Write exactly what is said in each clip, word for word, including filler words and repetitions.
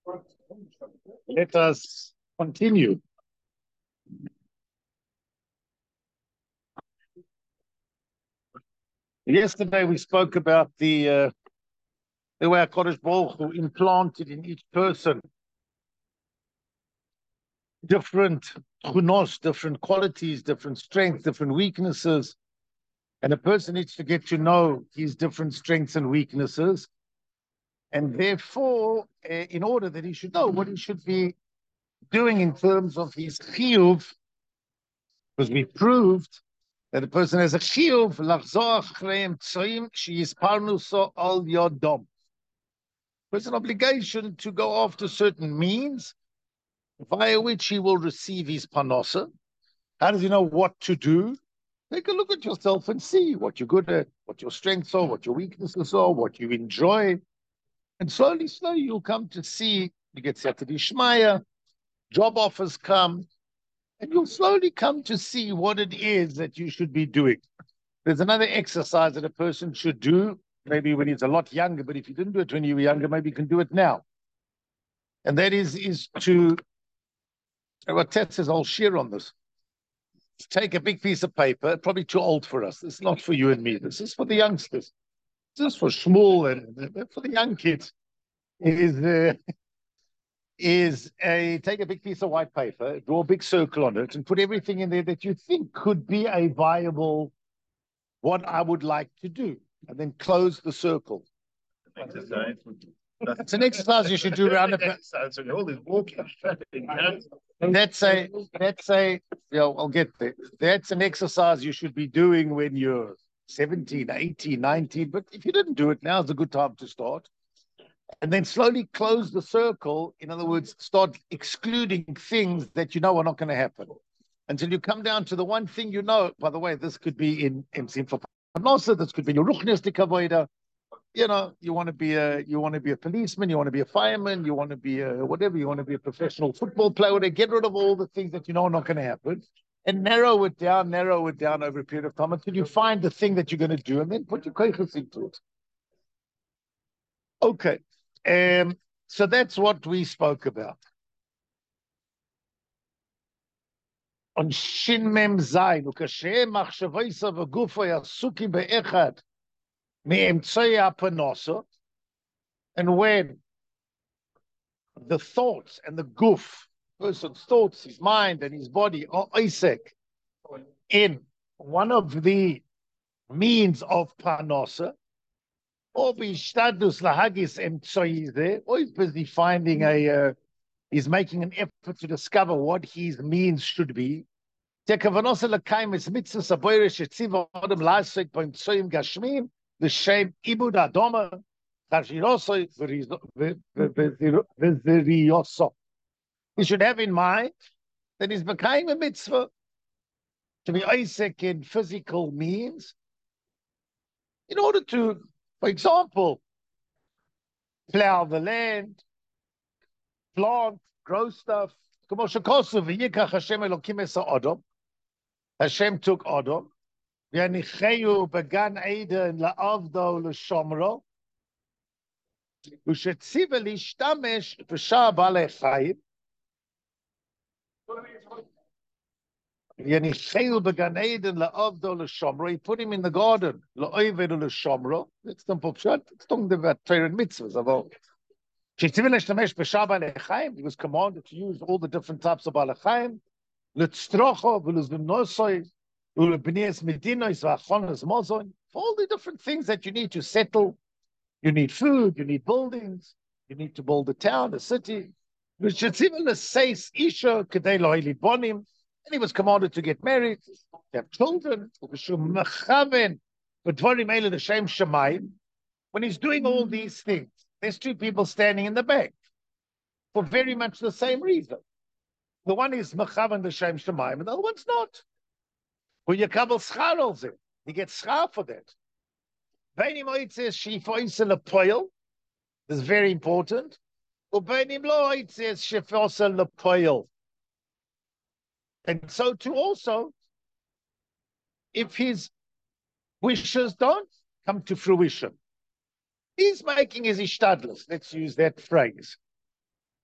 Let us continue. Yesterday we spoke about the uh, the way HaKadosh Baruch Hu implanted in each person different chunos, different qualities, different strengths, different weaknesses. And a person needs to get to know his different strengths and weaknesses. And therefore, uh, in order that he should know what he should be doing in terms of his chiyuv, because we proved that a person has a chiyuv, lachzor achreim tzoim, sheyispalnuso al yodom. There's an obligation to go after certain means via which he will receive his panosa. How does he know what to do? Take a look at yourself and see what you're good at, what your strengths are, what your weaknesses are, what you enjoy. And slowly, slowly, you'll come to see, you get Siyata Dishmaya, job offers come, and you'll slowly come to see what it is that you should be doing. There's another exercise that a person should do, maybe when he's a lot younger, but if you didn't do it when you were younger, maybe you can do it now. And that is, is to, what Ted says, I'll share on this. Take a big piece of paper, probably too old for us. This is not for you and me. This is for the youngsters. This is for Shmuel and for the young kids. Is uh, is a take a big piece of white paper, draw a big circle on it, and put everything in there that you think could be a viable, what I would like to do, and then close the circle. Exercise. It's an exercise you should do around the. So all this walking, that's a that's a you know, I'll get there. That's an exercise you should be doing when you're seventeen, eighteen, nineteen. But if you didn't do it, now's a good time to start. And then slowly close the circle. In other words, start excluding things that you know are not going to happen until you come down to the one thing you know. By the way, this could be in M C for Panosa, this could be your ruchnistic avoider. You know, you want to be a you want to be a policeman, you want to be a fireman, you want to be a whatever, you want to be a professional football player. To get rid of all the things that you know are not going to happen, and narrow it down, narrow it down over a period of time until you find the thing that you're going to do, and then put your koichus into it. Okay, um, so that's what we spoke about. On Shin Mem Zayin, ukashem machshavoisa v'gufo yasuki be'echad me'emtzei ha'panosa. And when the thoughts and the goof, person's thoughts, his mind and his body are Isaac in one of the means of panosa, or bishtadus lahagis emtsoize, or he's busy finding a, uh, he's making an effort to discover what his means should be. Tekavanosa lakaim is mitzvah saboyre shetziva adam laisek b'emtsoim gashmim l'shem ibud adoma. He should have in mind that he's becoming a mitzvah to be Isaac in physical means in order to, for example, plow the land, plant, grow stuff. Hashem took Adam. began Eden la'avdo l'shomro. ושציווה להשתמש בשאר בעלי חיים, יניחהו בגן עדן לעבדו לשומרו, he put him in the garden, לעבדו לשומרו, that's simple pshat, it's talking about Torah and mitzvahs, אבל כשציווה להשתמש בשאר בעלי חיים, he was commanded to use all the different types of בעלי חיים, לצרוכו ולזבנוסוי, ולבניית מדינוס והכונס מוזון, for all the different things that you need to settle. You need food, you need buildings, you need to build a town, a city. And he was commanded to get married, to have children. When he's doing all these things, there's two people standing in the back for very much the same reason. The one is mechaven l'shem shamayim, and the other one's not. He gets schar for that. This is very important. And so too also, if his wishes don't come to fruition, he's making his ishtadlus. Let's use that phrase.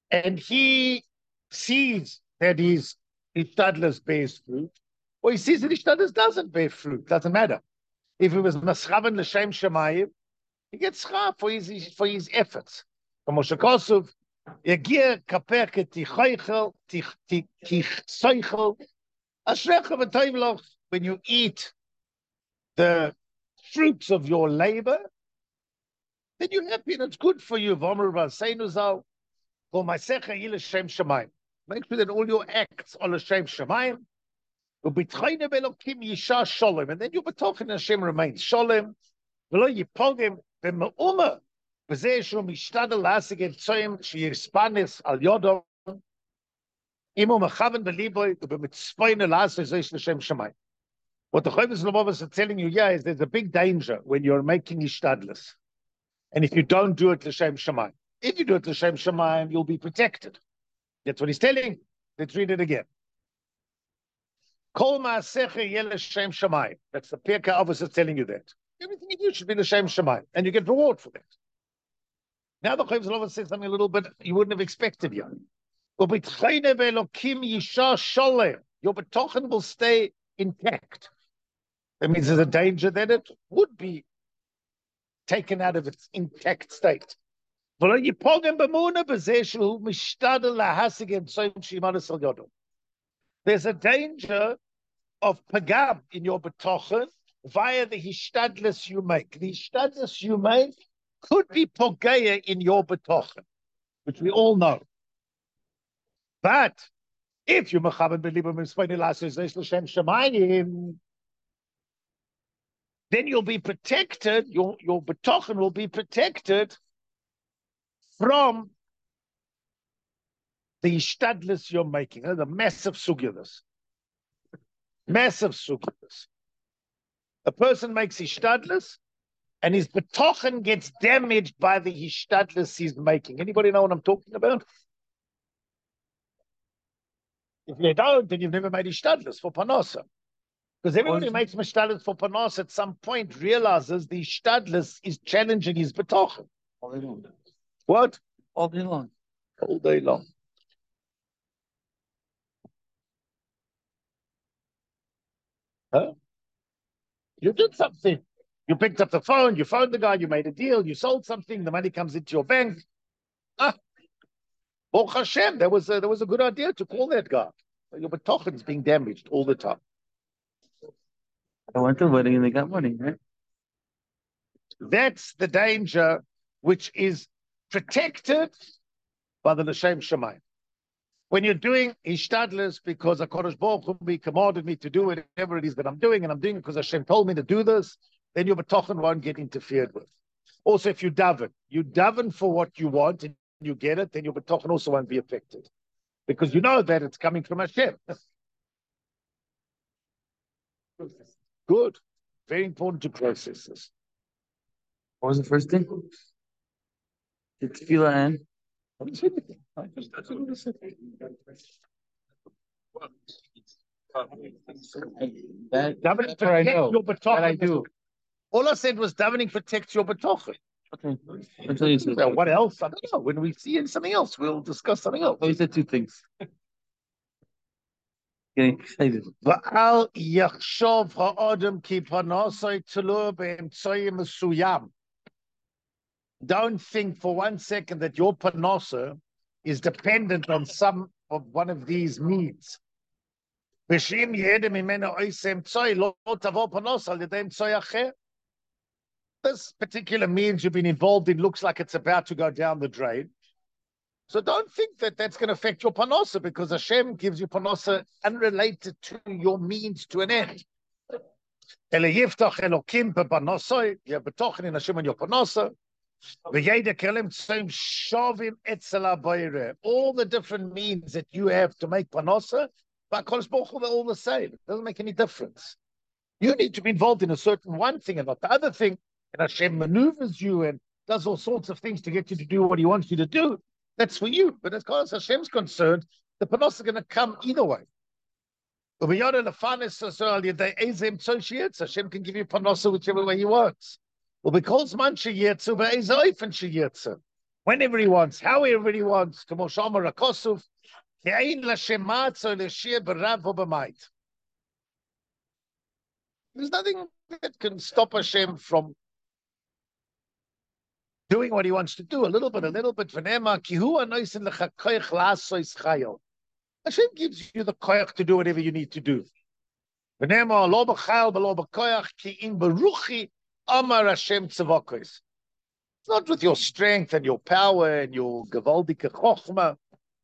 and he sees that his Ishtadlus bears fruit, or he sees that Ishtadlus doesn't bear fruit, doesn't matter. If it was Maschaven L'Shem Shemayim, he gets schar for his, for his efforts. From Moshe Kosov, Yagir Kaperke Tichoichel, Tichoichel, Ashrecha V'Toiv Loch, when you eat the fruits of your labor, then you're happy and it's good for you. V'Omer V'Aseinu Zal, V'Maisecha Yi L'Shem Shemayim. Make sure that all your acts are L'Shem Shemayim. V'Bitchayne Belokim Yisha Sholem, and then your betochen Hashem remains Sholem. V'lo Yipogim V'Me'uma V'Zeh Shu Mishtadel Lasig Et Tzoyim Sheyirspanis Al Yodom Imo Mechaven B'Liboy V'Mitzpoyne Lasig Zeh L'Shem Shemayim. What the Chovos HaLevavos are telling you here is there's a big danger when you're making Ishtadlus. And if you don't do it L'Shem Shemayim, if you do it L'Shem Shemayim, you'll be protected. That's what he's telling. Let's read it again. Kol Ma'asecha Yeh L'Shem Shemayim. That's the Pirkei Avos is telling you that. Everything you do should be L'Shem Shemayim, and you get reward for that. Now the Chovos HaLevavos says something a little bit you wouldn't have expected here. Your betochen will stay intact. That means there's a danger that it would be taken out of its intact state. There's a danger of pagam in your betochen via the hishtadlus you make. The hishtadlus you make could be pogeya in your betochen, which we all know. But if you mechaben b'libam mitzvayne lasos l'shem shemayim, then you'll be protected, your, your betochen will be protected from the ishtadlus you're making. The massive sugya this. Massive sugya this. A person makes ishtadlus, and his betochen gets damaged by the ishtadlus he's making. Anybody know what I'm talking about? If you don't, then you've never made ishtadlus for parnasa. Because everybody who makes mishtadlus for panos at some point realizes the ishtadlus is challenging his betochen. All day long. What? All day long. All day long. Huh? You did something. You picked up the phone, you phoned the guy, you made a deal, you sold something, the money comes into your bank. Ah, Baruch Hashem, that was a, that was a good idea to call that guy. Your betochen is being damaged all the time. I went to a wedding and they got money, right? That's the danger which is protected by the L'Shem Shemayim. When you're doing Ishtadlus because HaKadosh Baruch Hu commanded me to do whatever it is that I'm doing, and I'm doing it because Hashem told me to do this, then your betochen won't get interfered with. Also, if you daven, you daven for what you want and you get it, then your betochen also won't be affected. Because you know that it's coming from Hashem. Good. Very important to process this. What was the first thing? The tefillah and? I didn't say anything. I just, that's what I said. That, Davening that's what I protects know. your betochen. That I do. All I said was davening protects your betochen. Okay. Until you said Well, what else? I don't know. When we see something else, we'll discuss something else. Oh, you said two things. Getting excited. V'al yachshov ha'adam ki panosai telu be'emtzayim mesuyam. Don't think for one second that your panosa is dependent on some of one of these needs. V'shim yedem imena oisem tzoi lo tavo panosa l'yedem tzoi acher. This particular means you've been involved in looks like it's about to go down the drain. So don't think that that's going to affect your panosa, because Hashem gives you panosa unrelated to your means to an end. Ele yiftach Elokim bepanosoi, you have betochen in Hashem and your panosa. V'yeda kelem tzayim shovim etzel habayre. All the different means that you have to make panosa, but HaKadosh Baruch Hu, they're all the same. It doesn't make any difference. You need to be involved in a certain one thing and not the other thing. And Hashem maneuvers you and does all sorts of things to get you to do what He wants you to do. That's for you. But as far as Hashem's concerned, the panos is going to come either way. Hashem can give you panosa whichever way He wants. Well, because man sheyirtzu ve'ezayfen sheyirtzu. whenever he wants, however he wants. There's nothing that can stop Hashem from doing what he wants to do. A little bit, a little bit. Hashem gives you the koyach to do whatever you need to do. It's not with your strength and your power and your gewaldike chokhmah.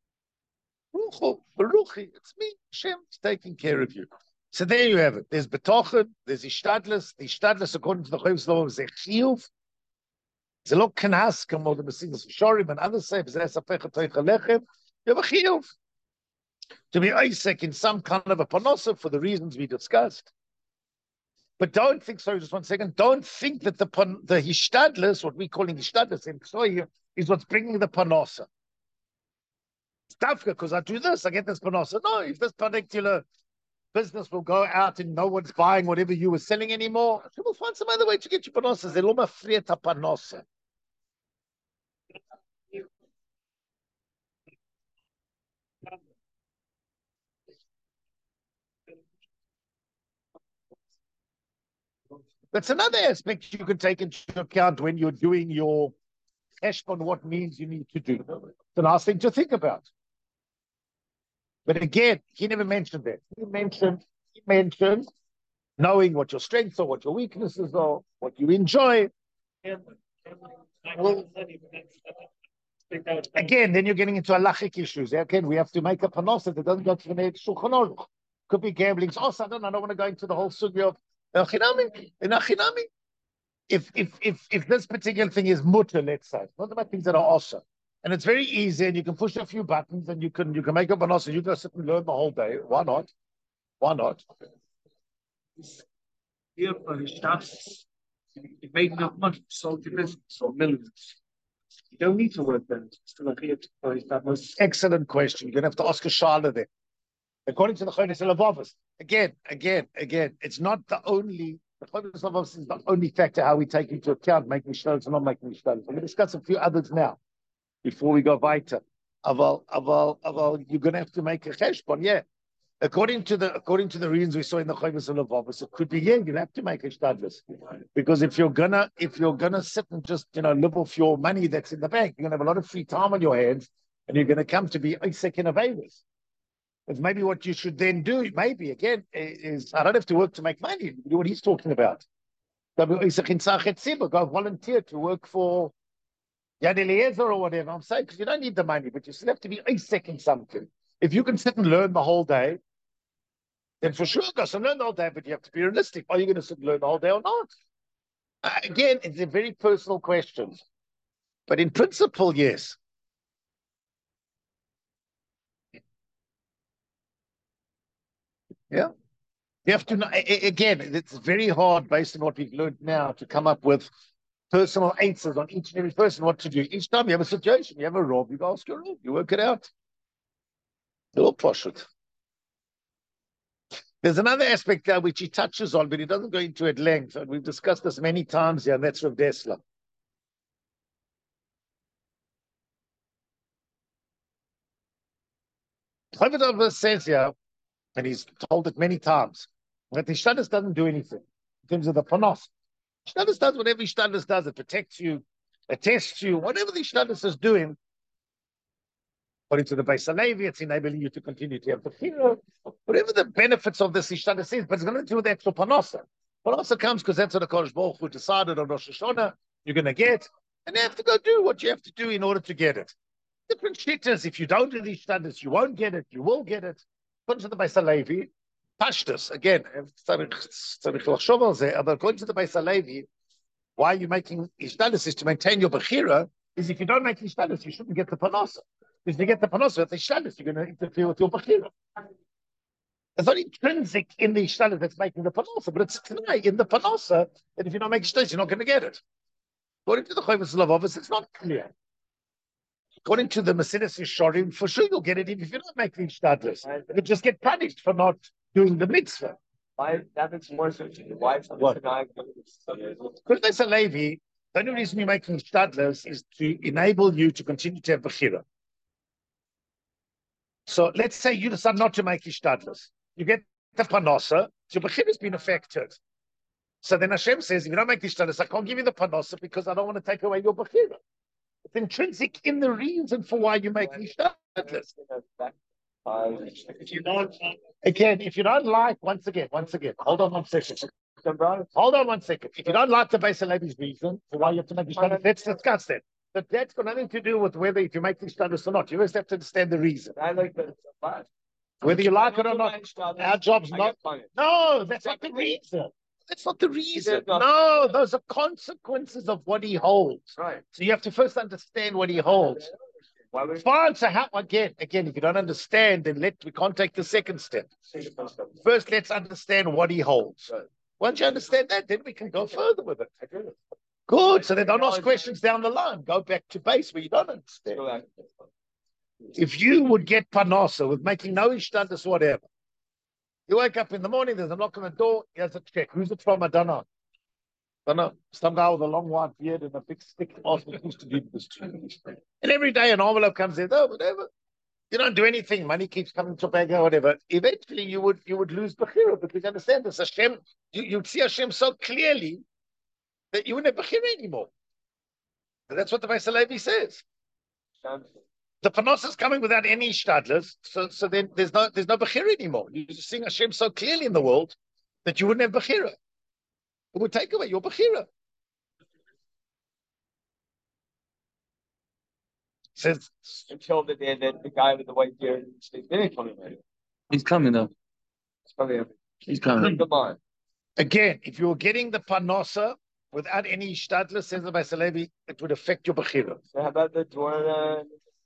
It's me, Hashem is taking care of you. So there you have it. There's betochen, there's ishtadlis. The ishtadlis, according to the Chayyim Slovo, is a chiyuv. It's a lot kanas, come on the Mesilas Yesharim and others say, you have a chiyuv. To be Isaac in some kind of a panosa for the reasons we discussed. But don't think, sorry, just one second, don't think that the the hishtadlis, what we calling hishtadlis in Ksoyer, is what's bringing the panosa. It's tough because I do this, I get this panosa. No, if this particular business will go out and no one's buying whatever you were selling anymore, you will find some other way to get your panosas. Eloma frieta panosa. That's another aspect you can take into account when you're doing your cheshbon, what means you need to do. It's a nice thing to think about. But again, he never mentioned that. He mentioned, he mentioned knowing what your strengths are, what your weaknesses are, what you enjoy. Again, then you're getting into halachic issues. Again, we have to make a panosa that doesn't go to the Shulchan Aruch. Could be gambling. Oh, I don't, I don't want to go into the whole sugya of in Achinami. If if if if this particular thing is mutter, let's say, not about things that are awesome, and it's very easy, and you can push a few buttons, and you can you can make up an awesome. You go sit and learn the whole day. Why not? Why not? Here for his status, you made enough money, sold your business, or millions. You don't need to work then. Still here for his status. Excellent question. You're gonna have to ask a shala there. According to the Chodesh Lavavos, again, again, again, it's not the only, the Chodesh Lavavos is the only factor how we take into account making shtalos or not making shtalos. I'm going to discuss a few others now before we go weiter. Aval, aval, aval, you're going to have to make a cheshbon, yeah. According to the according to the reasons we saw in the Chodesh Lavavos, it could be yeah, you have to make a shtalos because if you're gonna if you're gonna sit and just you know live off your money that's in the bank, you're gonna have a lot of free time on your hands, and you're going to come to be Isaac in Averis. It's maybe what you should then do, maybe, again, is I don't have to work to make money. Do what he's talking about. Go volunteer to work for Yad Eliezer or whatever. I'm saying, because you don't need the money, but you still have to be Isaac in something. If you can sit and learn the whole day, then for sure, go and learn the whole day, but you have to be realistic. Are you going to sit and learn the whole day or not? Uh, again, it's a very personal question. But in principle, yes. Yeah, you have to know, again, it's very hard based on what we've learned now to come up with personal answers on each and every person, what to do. Each time you have a situation, you have a rob, you ask your rob, you work it out. Little poshut. There's another aspect there which he touches on, but he doesn't go into at length. And we've discussed this many times here, and that's Rav Dessler. Chavid says here, and he's told it many times, that the Ishtadlis doesn't do anything in terms of the panos. Ishtadlis does whatever Ishtadlis does. It protects you, it tests you, whatever the Ishtadlis is doing. According to the Beis Halevi, it's enabling you to continue to have the fear. Whatever the benefits of this Ishtadlis is, but it's going to do with the actual panosa. Panosa comes because that's what the Kodesh Baruch Hu decided on Rosh Hashanah you're going to get, and you have to go do what you have to do in order to get it. Different shittas. If you don't do the Ishtadlis, you won't get it. You will get it. According to the Beis Halevi, Pashtus, again, according to the Beis Halevi, why are you making Ishtadlis is to maintain your Bechira, is if you don't make Ishtadlis, you shouldn't get the Panosa. Because if you get the Panosa with the Ishtadlis, you're going to interfere with your Bechira. It's not intrinsic in the Ishtadlis that's making the Panosa, but it's in the Panosa that if you don't make Ishtadlis, you're not going to get it. According to the Chodesh Lavavos, it's not clear. According to the Mesilas Yesharim, for sure you'll get it if you don't make the Ishtadlis. You'll just get punished for not doing the mitzvah. Why that makes more sense? Why what? Because there's a Levi, The only reason you're making shtadlus is to enable you to continue to have bechira. So let's say you decide not to make shtadlus. You get the panosa, your bechira has been affected. So then Hashem says, if you don't make shtadlus, I can't give you the panosa because I don't want to take away your bechira. It's intrinsic in the reason for why you make shtadlus. If you don't, again, if you don't like, once again, once again, hold on one second. Hold on one second. If you don't like the Beis Halevi's reason for why you have to make shtadlus, let's discuss that. But that's got nothing to do with whether if you make shtadlus or not. You just have to understand the reason. I like that. Whether you like it or not, our job's not. No, that's not the reason. That's not the reason. No, those are consequences of what he holds. Right. So you have to first understand what he holds. Fine. So how again? Again, if you don't understand, then let we can't take the second step. First, let's understand what he holds. Once you understand that, then we can go further with it. Good. So then don't ask questions down the line. Go back to base where you don't understand. If you would get panosa with making no ishtadlus, whatever. You wake up in the morning, there's a knock on the door, he has a check. Who's it from? I don't know. I don't know. Some guy with a long white beard and a big stick asked me who's to do this to. And every day an envelope comes in, oh, whatever. You don't do anything, money keeps coming to bag or whatever. Eventually you would you would lose bechira, because you understand this. Hashem, you, you'd see Hashem so clearly that you wouldn't have bechira anymore. And that's what the Beis Halevi says. The panos is coming without any shtadlus, so so then there's no there's no bechira anymore. You're just seeing Hashem so clearly in the world that you wouldn't have bechira. It would take away your bechira. Says until the day that the guy with the white beard stays in coming later. He's coming though. He's coming. He's coming. Come on. Again, if you were getting the panosa without any shtadlus, says the Beis Halevi, it would affect your bechira. So how about the door?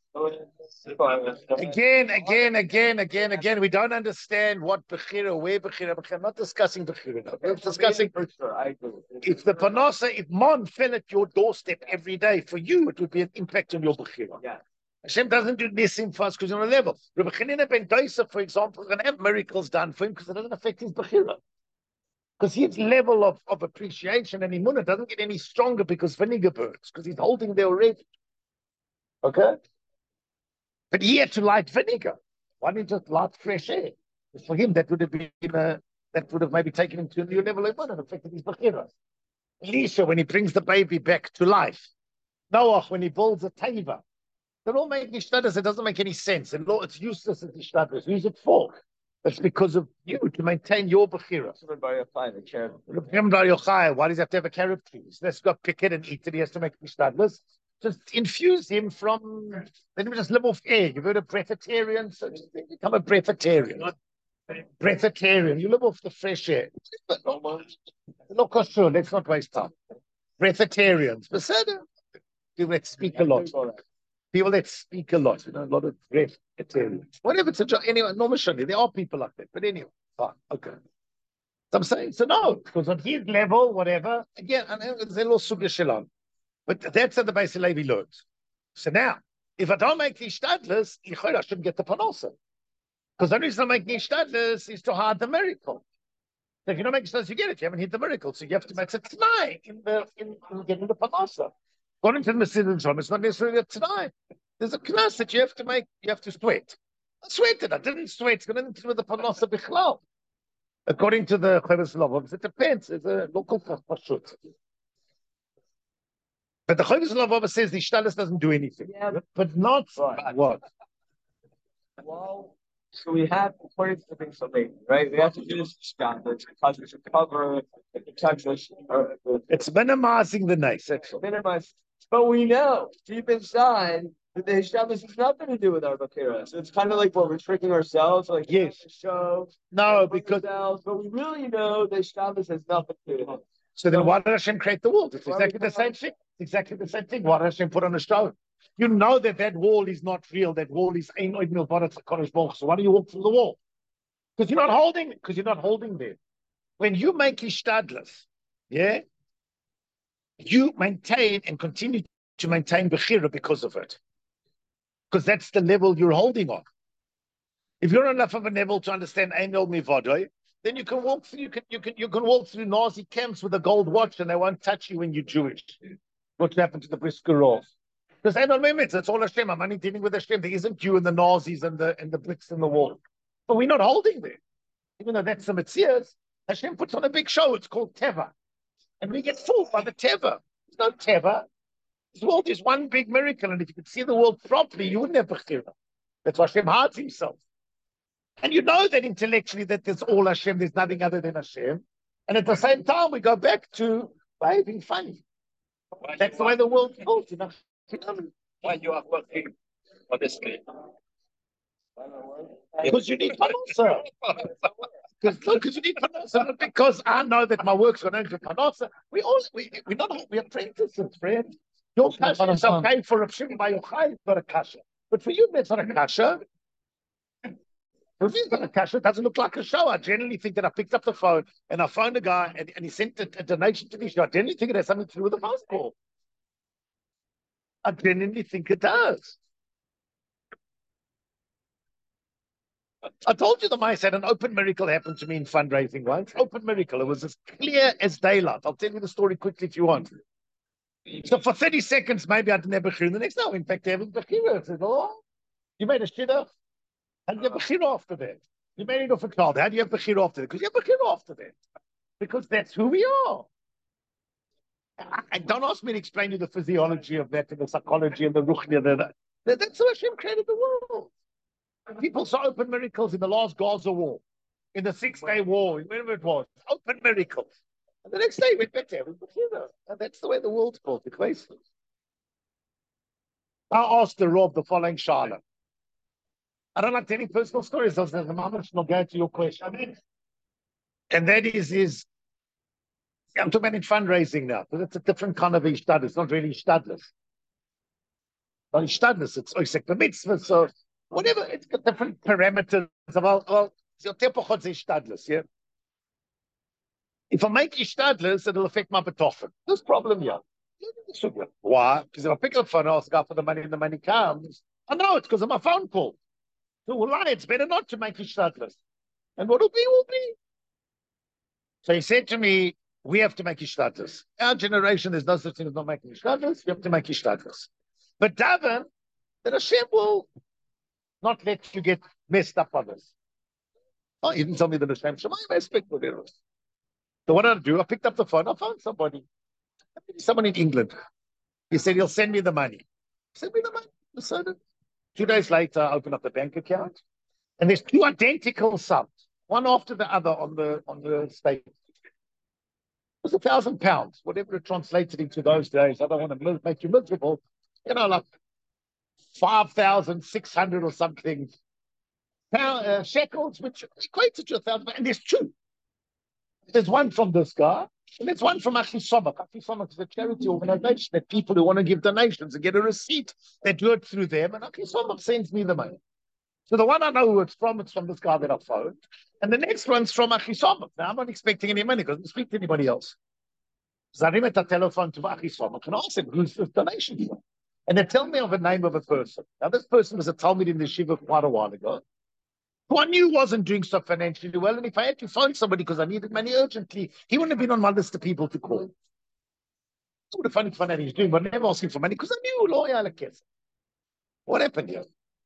Again, again, again, again, again. We don't understand what bechira, where bechira. I'm not discussing bechira now. We're discussing if the panosa, if mon fell at your doorstep every day for you, it would be an impact on your bechira. Yeah. Hashem doesn't do nisim for us because you're on a level. Rabbi Chanina ben Dosa, for example, is going to have miracles done for him because it doesn't affect his bechira. Because his level of, of appreciation and imunah doesn't get any stronger because vinegar burns, because he's holding there already. Okay? But he had to light vinegar. Why didn't he just light fresh air? For him, that would have been a, that would have maybe taken him to a new level of imunah and affected his bechira. Elisha, when he brings the baby back to life. Noah, when he builds a teva. They're all making shtadlus. It doesn't make any sense. And Lord, it's useless as shtadlus. Who's it for? It's because of you, to maintain your bechira. Why does he have to have a carrot tree? So let's go pick it and eat it. He has to make shtadlus. Just infuse him from, let him just live off air. You've heard of breatharian, so just become a breatharian. Breatharian, you live off the fresh air. Not sure, let's not waste time. Breatharians. People that speak a lot. People that speak a lot, you know, a lot of breatharians. Whatever, it's a job. Anyway, no, there are people like that. But anyway, fine, okay. So I'm saying, so no, because on his level, whatever, again, and there's a little sugya shalom. But that's how the Beis Halevi learns. So now, if I don't make these shtadlus, I shouldn't get the panosa. Because the only reason I'm making shtadlus is to hide the miracle. So if you don't make shtadlus, you get it. You haven't hit the miracle. So you have to make it tonight in the in, in getting the panosa. According to the Mesilas Yesharim, it's not necessarily a tonight. There's a knas that you have to make, you have to sweat. I sweated, I didn't sweat. It's got nothing to do with the panosa bichlal. According to the Chovos HaLevavos, it depends. It's a local pashut. But the Chovos HaLevavos says the shtadlus doesn't do anything. Yeah, but not right. What? Well, so we have, according to the things so late, right? We have to do this shtadlus because we should cover it protects us. It's minimizing the nice. Minimize. But we know deep inside that the shtadlus has nothing to do with our bechira. So it's kind of like what we're tricking ourselves, like yes, show. No, because ourselves, but we really know that shtadlus has nothing to do with it. So then why did Hashem create the world? It's exactly the same thing. Exactly the same thing. Why did Hashem put on a stone? You know that that wall is not real. That wall is ein oid milvadas HaKadosh Baruch Hu. So why do you walk through the wall? Because you're not holding. Because you're not holding there. When you make ishtadlus, yeah, you maintain and continue to maintain bechira because of it. Because that's the level you're holding on. If you're enough of a level to understand ein oid milvadas, then you can walk through. You can you can you can walk through Nazi camps with a gold watch, and they won't touch you when you're Jewish. what happened to the brisker off. Because I don't remember, it's all Hashem. I'm only dealing with Hashem. There isn't you and the Nazis and the and the bricks in the wall. But we're not holding there. Even though that's the Metzias, Hashem puts on a big show. It's called Teva. And we get fooled by the Teva. There's no Teva. This world is one big miracle. And if you could see the world properly, you wouldn't have Bechira. That's why Hashem hides himself. And you know that intellectually that there's all Hashem, there's nothing other than Hashem. And at the same time, we go back to behaving funny. That's the way the world's built, you know. Why you are working for this game? Because you need Panosa. Because you need Panosa. Because I know that my work's going to enter Panosa. We all, we, we're not, we're apprentices, friend. Your kasha is okay for a shim by your chai, it's not a kasha. But for you, that's not a kasha. For me, it's not a kasha. It doesn't look like a show. I generally think that I picked up the phone and I phoned a guy and, and he sent a, a donation to the show. I generally think it has something to do with the phone call. I genuinely think it does. I told you the mice had an open miracle happen to me in fundraising once. Open miracle. It was as clear as daylight. I'll tell you the story quickly if you want. So for thirty seconds, maybe I didn't have Bechira. The next day, in fact, having Bechira. I said, oh, you made a shidduch. How do you have Bechira after that? You made it off a child. How do you have Bechira after that? Because you have Bechira after that. Because that's who we are. And don't ask me to explain to you the physiology of that and the psychology and the ruchnia. That, that, that's how Hashem created the world. People saw open miracles in the last Gaza war, in the Six-Day War, whenever it was. Open miracles. And the next day, we went back to having Bechira. And that's the way the world's built. I asked the Rob the following Shala. I don't like telling personal stories. So the moment will go to your question. And that is, is I'm talking about in fundraising now, because it's a different kind of ishtadlus. It's not really ishtadlus. Not ishtadlus, it's oisek the mitzvah, so whatever, it's got different parameters. Well, well, ishtadlus, yeah? If I make ishtadlus, it'll affect my betochen. There's a problem here. Why? Because if I pick up the phone and ask God for the money and the money comes, I know it's because of my phone call. So well, lie, it's better not to make ishtadlus. And what will be, will be. So he said to me, we have to make ishtadlus. Our generation, there's no such thing as not making ishtadlus. We have to make ishtadlus. But daven, that Hashem will not let you get messed up on this. Oh, he didn't tell me that Hashem Shemayim, I expect what it was. So what did I do? I picked up the phone. I found somebody. Someone in England. He said he'll send me the money. Send me the money. So two days later, I opened up the bank account. And there's two identical sums, one after the other on the on the statement. It was a thousand pounds, whatever it translated into those days. I don't want to make you miserable. You know, like five thousand six hundred or something pound, uh, shekels, which equates to a thousand. And there's two. There's one from this guy, and there's one from Achisomach. Achisomach is a charity organization that people who want to give donations and get a receipt, they do it through them, and Achisomach sends me the money. So the one I know who it's from, it's from this guy that I phoned. And the next one's from Achisomach. Now, I'm not expecting any money because I don't speak to anybody else. So I ring at the telephone to Achisomach and ask them, who's this donation from? And they tell me of the name of a person. Now, this person was a Talmud in the Shiva quite a while ago, who I knew wasn't doing so financially well. And if I had to phone somebody because I needed money urgently, he wouldn't have been on my list of people to call. I would have found it fun that he's doing, but never asking for money because I knew lawyer like this. What happened here?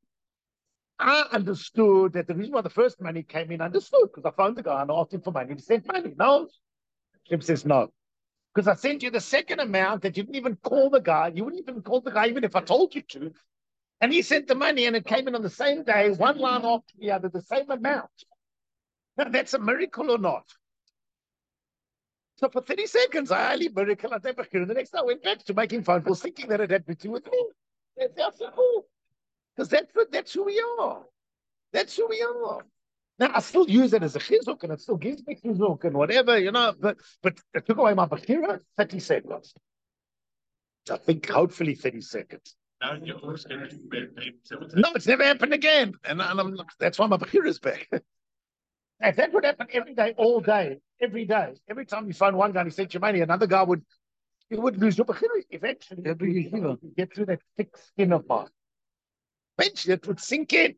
I understood that the reason why the first money came in, I understood, because I phoned the guy and asked him for money. He sent money. No. Jim says no. Because I sent you the second amount that you didn't even call the guy. You wouldn't even call the guy even if I told you to. And he sent the money and it came in on the same day, one line after the other, the same amount. Now, that's a miracle or not? So for thirty seconds, I highly miracle. I never heard. The next day I went back to making phone calls thinking that it had to do with me. That's how simple. Because that's, that's who we are. That's who we are. Now, I still use it as a chizuk, and it still gives me chizuk and whatever, you know, but but it took away my Bechira, thirty seconds. I think hopefully thirty seconds. Now you're always going to be No, it's never happened again. And, and I'm, that's why my Bechira is back. If that would happen every day, all day, every day, every time you phone one guy and he sent you money, another guy would, you would lose your Bechira. Eventually, you get through that thick skin of mine. Eventually, it would sink in.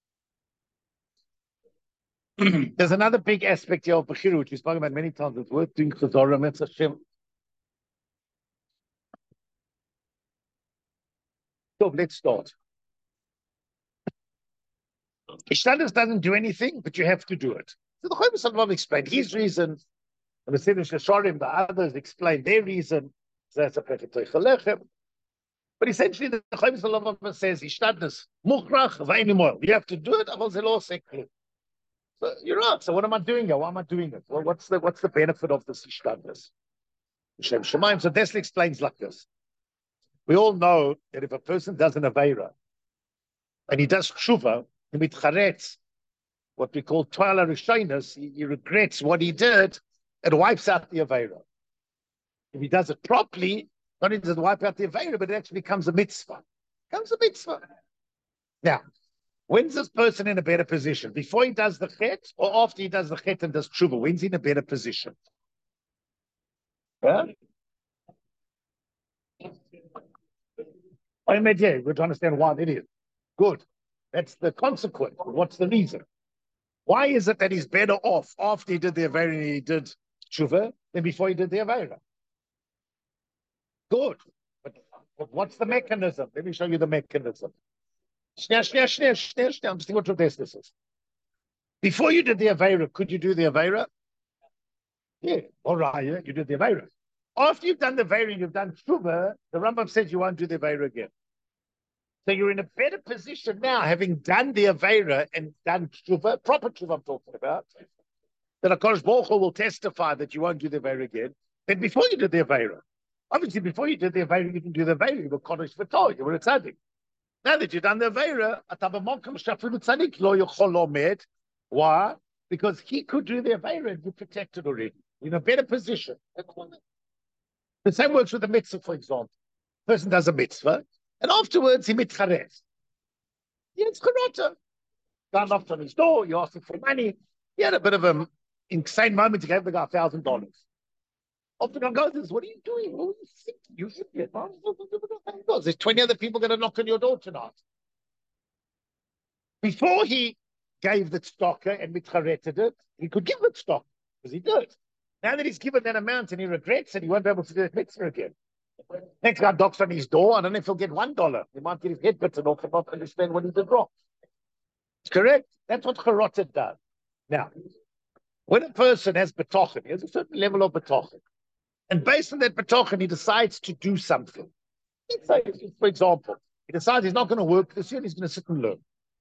There's another big aspect here of Bechira, which we spoke about many times. It's worth doing Chazorah, Metz Hashem. So let's start. Ishtadlus doesn't do anything, but you have to do it. So the Chaim Salvam explained his reason, and the Siddur Shasharim, the others explained their reason. That's a Peketoy Chalechem. But essentially, the Chaim Salvam says, Ishtadlus, Mukhrach, Vainimor. You have to do it, Aval Zelo Sekli. So you're right. So what am I doing here? Why am I doing it? Well, what's the what's the benefit of this Ishtadlus? Shem Shemaim. So Dessler explains like this. We all know that if a person does an Aveira, and he does Tshuva, he mitcharetz, what we call Twala Rishonos, he, he regrets what he did, it wipes out the Aveira. If he does it properly, not only does it wipe out the Aveira, but it actually becomes a mitzvah. It becomes a mitzvah. Now, when's this person in a better position? Before he does the chet, or after he does the chet and does Tshuva? When's he in a better position? Yeah? I'm here. We're to understand why it is. Good. That's the consequence. What's the reason? Why is it that he's better off after he did the Aveira and he did Tshuva than before he did the Aveira? Good. But, but what's the mechanism? Let me show you the mechanism. Shnia, shnia, shnia, shnia, shnia. I'm just thinking what this is. Before you did the Aveira, could you do the Aveira? Yeah. All right, yeah. You did the Aveira. After you've done the Aveira, you've done Tshuva, the Rambam says you won't do the Aveira again. So you're in a better position now, having done the Aveira and done Tshuva, proper Tshuva I'm talking about, that HaKadosh Baruch Hu will testify that you won't do the Aveira again, than before you did the Aveira. Obviously, before you did the Aveira, you didn't do the Aveira, you were Kodesh V'Tor, you were a tzaddik. Now that you've done the Aveira, why? Because he could do the Aveira and you're protected already. You're in a better position. The same works with the mitzvah, for example. Person does a mitzvah, and afterwards he mitcharetz. Yeah, it's charota. Guy knocked on his door, you asked him for money. He had a bit of an insane moment, he gave the guy a thousand dollars. After the guy goes, what are you doing? What are you thinking? You idiot. There's twenty other people going to knock on your door tonight. Before he gave the stocker and mitcharetted it, he could give it stock, because he did. Now that he's given that amount and he regrets it, he won't be able to do that mitzvah again. Next guy knocks on his door, I don't know if he'll get one dollar. He might get his head bitten off and not understand what he did wrong. It's correct. That's what charota does. Now, when a person has betochen, he has a certain level of betochen, and based on that betochen, he decides to do something. Let's say, for example, he decides he's not going to work this year, he's going to sit and learn.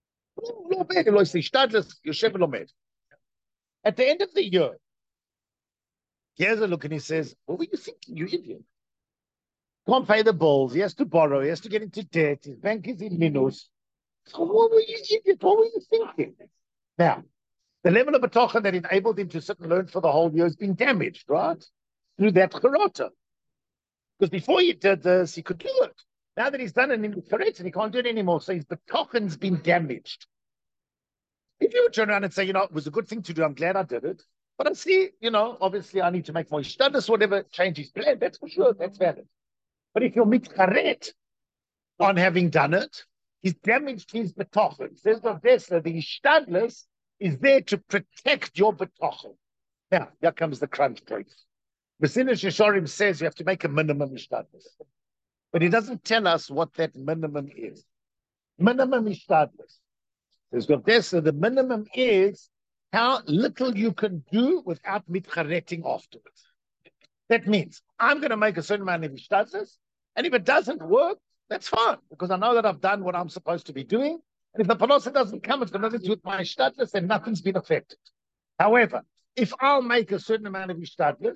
At the end of the year, he has a look and he says, what were you thinking, you idiot? Can't pay the bills, he has to borrow, he has to get into debt, his bank is in minus. So what were you idiot? What were you thinking? Now, the level of betochen that enabled him to sit and learn for the whole year has been damaged, right? Through that charota. Because before he did this, he could do it. Now that he's done it and correct and he can't do it anymore, so his betochen's been damaged. If you would turn around and say, you know, it was a good thing to do, I'm glad I did it. But I see, you know, obviously I need to make more ishtadlus, whatever, change his plan, that's for sure, that's valid. But if you're mitcharet on having done it, he's damaged his betochen. Says Rav Dessler, the ishtadlus is there to protect your betochen. Now, here comes the crunch point. Mesilas Yesharim says you have to make a minimum ishtadlus. But he doesn't tell us what that minimum is. Minimum ishtadlus. Says Rav Dessler, the minimum is how little you can do without mitchareting afterwards. That means I'm going to make a certain amount of ishtadlus, and if it doesn't work, that's fine, because I know that I've done what I'm supposed to be doing. And if the parnasa doesn't come, it's got nothing to do with my ishtadlus, and nothing's been affected. However, if I'll make a certain amount of ishtadlus,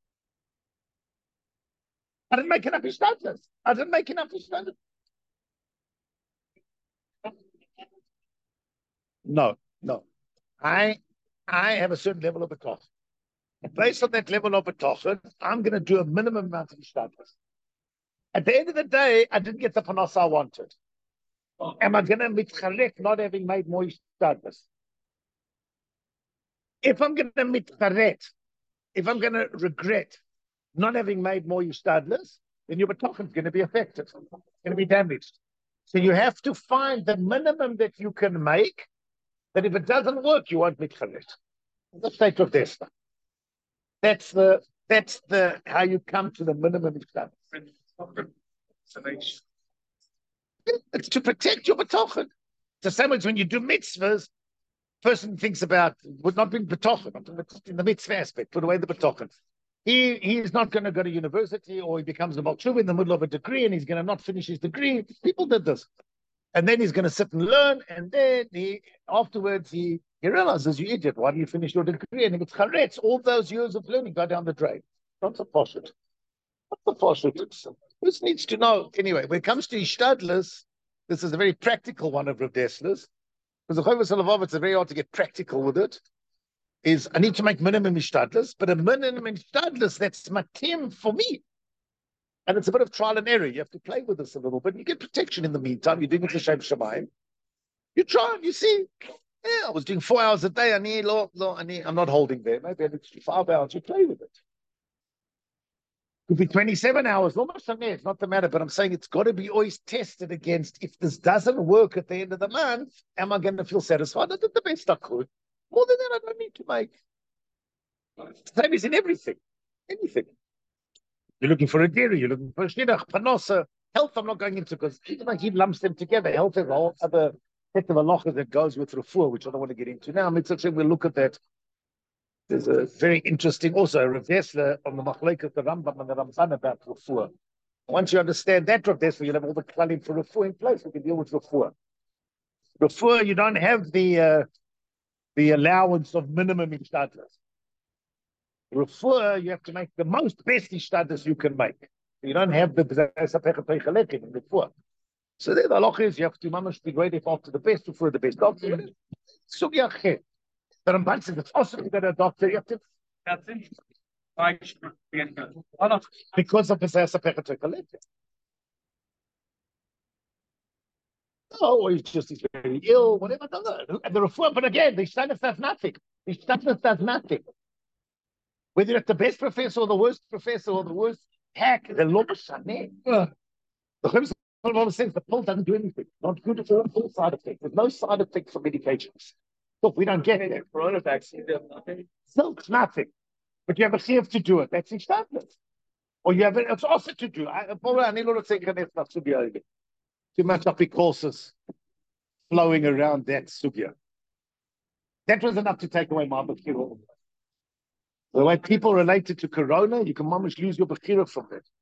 I didn't make enough ishtadlus. I didn't make enough ishtadlus. No, no. I I have a certain level of betochen. And based on that level of betochen, I'm going to do a minimum amount of ishtadlus. At the end of the day, I didn't get the parnasa I wanted. Am I going to mitcharek not having made more ishtadlus? If I'm going to mitcharet, if I'm going to regret not having made more ishtadlus, then your betochen is going to be affected. It's going to be damaged. So you have to find the minimum that you can make, that if it doesn't work, you won't mitcharet. The state of Dessler. That's the that's the how you come to the minimum ishtadlus. Yeah, It's to protect your betochen. It's the same as when you do mitzvahs, person thinks about would not being betochen, in the mitzvah aspect, put away the betochen. He he is not going to go to university, or he becomes a balshuva in the middle of a degree and he's going to not finish his degree. People did this. And then he's going to sit and learn, and then he afterwards he, he realizes, you idiot, why do you finish your degree? And it's charetz, all those years of learning go down the drain. Not the poshut. Not the poshut. This needs to know. Anyway, when it comes to ishtadlus, this is a very practical one of Rav Dessler's. Because the Chovos HaLevavos, it's very hard to get practical with it. Is I need to make minimum ishtadlus, but a minimum ishtadlus that's matim for me. And it's a bit of trial and error. You have to play with this a little bit. You get protection in the meantime. You're doing it to Shem Shemayim. You try and you see. Yeah, I was doing four hours a day. I need, lo, lo, I need, I'm not holding there. Maybe I need to do five hours. You play with it. Could be twenty-seven hours. Almost on there. It's not the matter. But I'm saying it's got to be always tested against, if this doesn't work at the end of the month, am I going to feel satisfied? I did the best I could. More than that, I don't need to make. Same as in everything. Anything. You're looking for a dairy, you're looking for a shidduch, panosa. Health, I'm not going into, because even like he lumps them together. Health is a whole other set of halachas that goes with refuah, which I don't want to get into now. Mitzvah, we'll look at that. There's a very interesting, also, Rav Dessler on the Machlekes, the Rambam and the Ramban about refuah. Once you understand that, Rav Dessler, you'll have all the klalim for refuah in place. We can deal with refuah. Refuah, you don't have the uh, the allowance of minimum ishtadlus. Refuah, you have to make the most best ishtadlus you can make. You don't have the b'zeh in refuah. So there, the halach is you have to mamash be great if after the best, before the best doctor. Sugya chet. The Ramban says it's awesome to get a doctor. You have to. That's interesting. Why should be in the Because of b'zeh. Oh, he's just he's very ill, whatever. No, no. And the refuah, but again, the ishtadlus does nothing. The ishtadlus does nothing. Whether you're the best professor or the worst professor or the worst hack, the law is shaneh. The Chovos HaLevavos says the pill doesn't do anything. Not good at all, all side effects. There's no side effect for medications. Look, we don't get it. corona vaccine, there's nothing. Still, it's nothing. But you have a chiyuv to do it. That's ishtadlus. Or you have it, it's also to do. I need to say too much apikosis flowing around that sugya. That was enough to take away my bechira. The way people related to corona, you can almost lose your bechira from that.